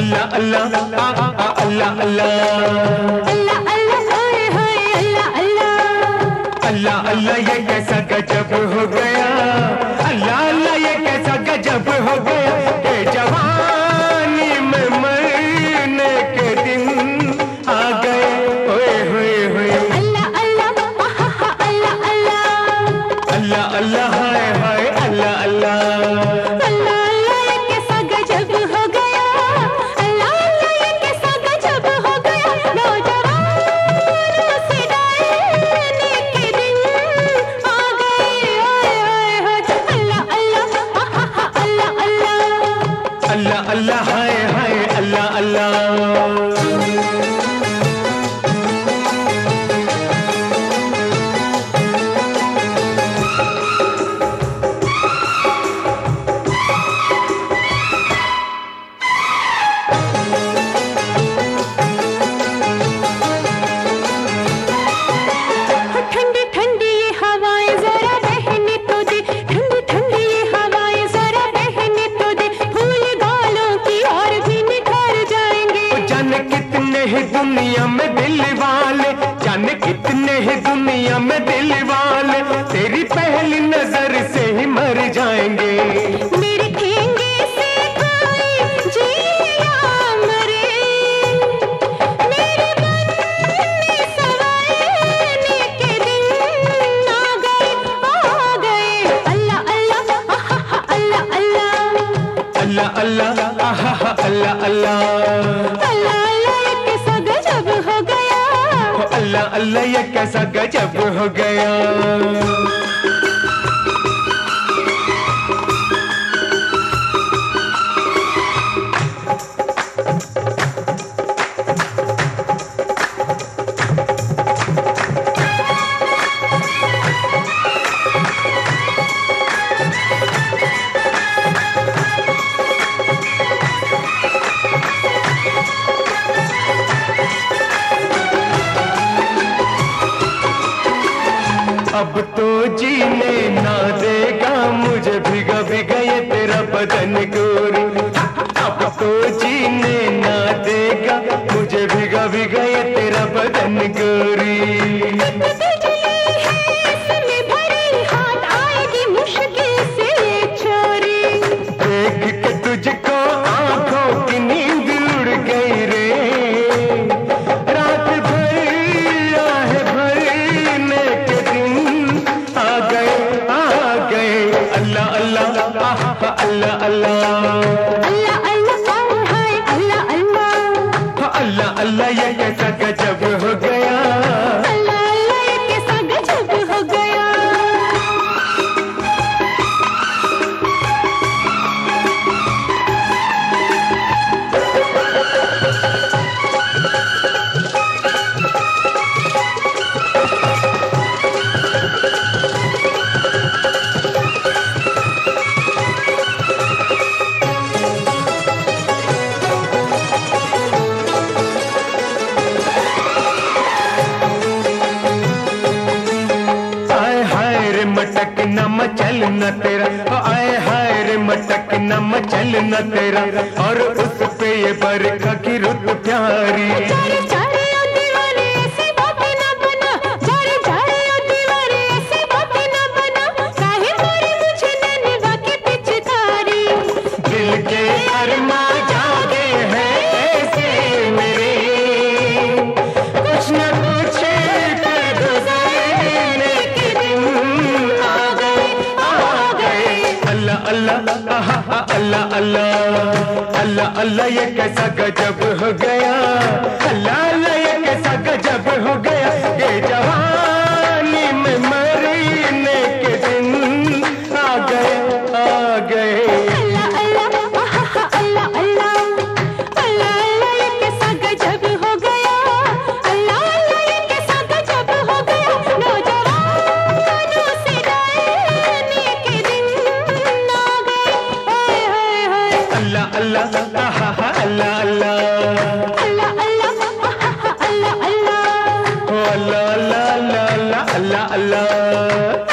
अल्लाह अल्लाह अल्लाह अल्लाह अल्लाह अल्लाह हाय हाय अल्लाह अल्लाह अल्लाह अल्लाह ये कैसा गजब हो गया। अल्लाह अल्लाह ये कैसा गजब हो गया कि जवानी में मरने के दिन आ गए। ओए होए होए अल्लाह अल्लाह अल्लाह अल्लाह अल्लाह अल्लाह हाय हाय अल्लाह अल्लाह अल्लाह अल्लाह ये कैसा गजब हो गया। अल्लाह अल्लाह ये कैसा गजब हो गया। नौजवानों से डालने के दिन आ गए। हाय हाय हाय अल्लाह अल्लाह अल्लाह अल्लाह अल्लाह अल्लाह हाय हाय अल्लाह अल्लाह। ठंडी ठंडी ये हवाएं जरा बहने तो दे। ठंडी ठंडी ये हवाएं जरा बहने तो दे। फूल गालों की और भी निखर जाएंगे। जाने कितने ही दुनिया में दिल वाले, जाने कितने ही दुनिया में दिल वाले तेरी पहली नजर से ही मर जाएंगे। मेरे ठेंगे से कोई जिए या मरे। मेरे बनने संवरने के दिन आ गए। अल्लाह अल्लाह अल्लाह अल्लाह अल्लाह अल्लाह आहा अल्लाह अल्लाह अल्लाह अल्लाह ये कैसा गजब हो गया। अल्लाह अल्लाह ये कैसा गजब हो गया। अब तो जीने ना देगा मुझे भिगा भिगा ये तेरा बदन गोरी। अब तो जीने ना देगा मुझे भिगा भिगा ये तेरा बदन गोरी। बिजली है इसमें भरी हाथ आएगी मुश्किल से छोरी। देख के तुझको आंखों की नींद उड़ गई रे। रात भर आह भरने के दिन आ गए आ गए। अल्लाह अल्लाह आहा अल्लाह अल्लाह अल्लाह अल्लाह हाय अल्लाह अल्लाह अल्लाह अल्लाह ये कैसा गजब हो गया। अल्लाह अल्लाह ये कैसा गजब हो गया। आए हाय रे मटक न मचल न तेरा, आए हाय रे मटक न मचल न तेरा, और उस पे ये बरखा की रुत प्यारी। जारे जारे ओ दीवाने ऐसी बातें ना बना। जारे जारे ओ दीवाने ऐसी बातें ना बना। काहे मारी मुझे नैनवा की पिचकारी। दिल के अरमा जागे हैं ऐसे मेरे, कुछ न कुछ कर गुजरने के दिन आ गए। अल्लाह अल्लाह आहा अल्लाह अल्लाह अल्लाह अल्लाह ये कैसा गजब हो गया। अल्लाह अल्लाह ये कैसा गजब हो गया। ये जवानी में मरने के दिन आ गए आ गए। अल्लाह अल्लाह अल्लाह अल्लाह अल्लाह अल्लाह ये कैसा गजब हो गया। अल्लाह अल्लाह ये कैसा गजब हो गया। नौजवानों से डालने के दिन आ गए। हाय हाय हाय अल्लाह अल्लाह आहा अल्लाह अल्लाह अल्लाह अल्लाह अल्लाह अल्लाह अल्लाह अल्लाह अल्लाह अल्लाह अल्लाह।